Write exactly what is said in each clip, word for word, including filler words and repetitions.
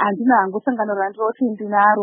handina hangu sangano randinoti ndinaro.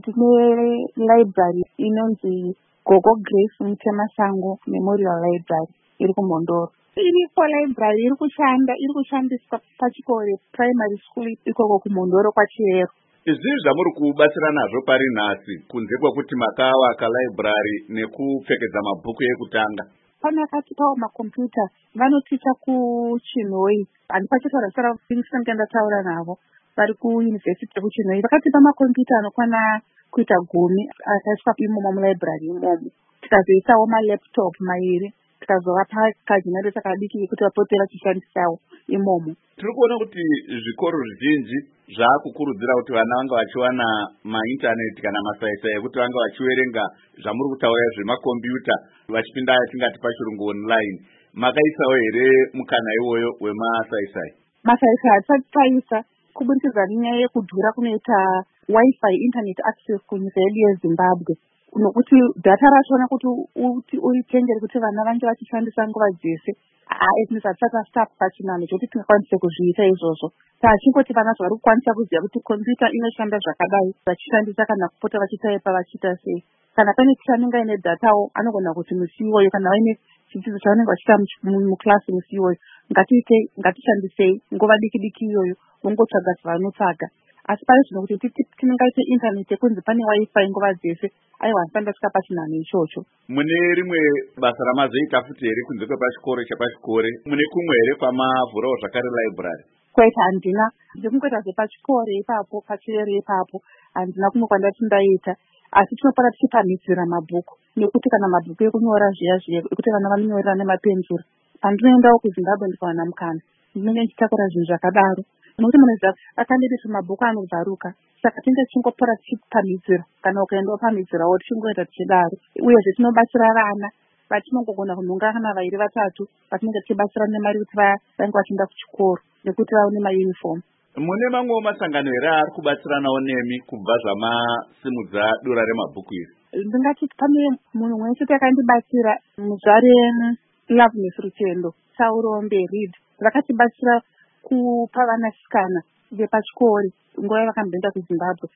Ndine library inonzi Gogo Grace Mutemasango Memorial Library iri kuMondoro. Iriko library iri kushanda iri kushandiswa pachikoro primary school ikoko kuMondoro kwaChiyero. Izvi zvamuri kubatsira nazvo pari nhasi kunze kwekuti makavaka library nekupfekedza mabhuku ekutanga? Panakatipawo makombiyuta vanoticha kuChinhoi. Handipachitaura sara ndinenge ndataura navo vari kuyunivhesiti yekuChinhoi. Vakatipa makombiyuta anokwana kuita gumi akaiswa imomo mulibrary imomo. Tikazoisawo malaptop mairi tikazovapa kagenerator kadiki kekuti vapote vachishandisawo imomo. Tiri kuona kuti zvikoro zvizhinji zvaakukurudzira kuti vana vanga vachiwana maintaneti kana masaisai ekuti vanga vachiverenga zvamuri kutaura zvemakombiyuta vachipinda yatingati pachirungu online. Makaisawo here mukana iwoyo wemasaisai? Masaisai hatisati taisa kubudikidza nenyaya yekudhura kunoita wifi internet access kunyika yedu yeZimbabwe. Nokuti data rachona kuti uti uitengere kuti vana vange vachishandisa nguva dzese haizvinhu hatisati tasitapa pachinano chokuti tingakwanise kuzviita izvozvo. Tachingoti vana zvari kukwanisa kuziva kuti kombiyuta inoshanda zvakadai vachishandisa kana kupota vachitaipa vachiita sei. Kana pane ticha anenge aine datawo anogona kuti musi iwoyo kana vaine chidzidzo chavanenge vachiita muklasi musi iwoyo ngatiite ngatishandisei nguva diki diki iyoyo vongotsvaga zvavanotsvaga. Asi pari zvino kuti tinengaite internet yekunzi pane wifi nguva dzese aiwa handisati ndasvika pachinano ichocho. Mune rimwe basa ramazoita futi here kunze kwepachikoro chapachikore? Mune kumwe here kwamavhurawo zvakare library? Kwaita handina. Ndikungoita zvepachikoro ipapo paChiyero ipapo handina kumwe kwandati ndaita. Asi tinopara tichipamhidzira mabhuku nekuti kana mabhuku ekunyora zviya zviya ekuti vana vanonyorera nemapenzura. Pandinoendawo kuZimbabwe ndikawana mukana ndinenge ndichitakura zvinhu zvakadaro. Nokuti munoziva akandiditi mabhuku anobvaruka. Saka tinge tichingopora tichipamhidzira kana ukaendawo pamhidzirawo tichingoenda tichidaro. Uyezve tinobatsira vana vatinongogona kunhonga kana vairi vatatu vatinenge tichibatsira nemari kuti vange vachienda kuchikoro nekuti vaone mauniform. Mune mamwewo masangano here ari kubatsiranawo nemi kubva zvamasimudza dura remabhuku iri? Ndingati pane munhu mumwe chete akandibatsira muzvare Loveness Rutendo Saurombe Reed. Vakatibatsira kupa vanasikana vepachikoro nguva yavakamboenda kuZimbabwe.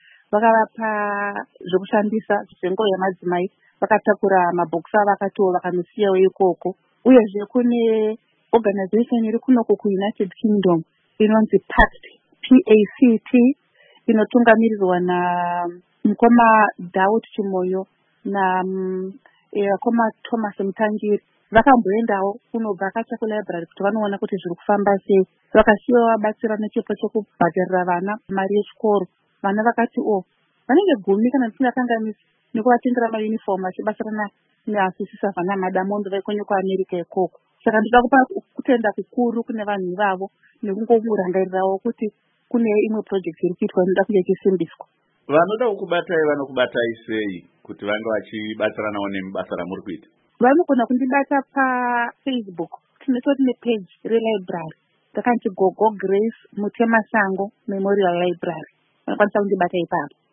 Vakavapa zvokushandisa zvenguva yamadzimai. Vakatakura mabhokisi avo vakatiwo vakanosiyawo ikoko. Uyezve kune organization iri kunoko kuUnited Kingdom inonzi PACT P A C T inotungamirirwa namukoma Daud Chimoyo nakoma Thomas Mutangiri. Vakamboendawo kunobva akacha kulibrary kuti vanoona kuti zviri kufamba sei. Vakasiyawo vabatsira nechipo chekubhadharira vana mari yechikoro. Vana vakati o vanenge gumi kana tisingakanganisi nekuvatengera mauniform vachibatsirana neasisisa vana Madamondo vaikonye kuAmerica ikoko. Saka ndinoda kupa kutenda kukuru kune vanhu ivavo nekungomurangarirawo kuti kune imwe project iri kuitwa inoda kunge ichisimbiswa. Vanoda kukubatai vanokubatai sei kuti vange vachibatsiranawo nemubasa ramuri kuita? Vanogona kundibata paFacebook. Tinotori nepage relibrary takanzi Gogo Grace Mutemasango Memorial Library. Vanokwanisa kundibata ipapo.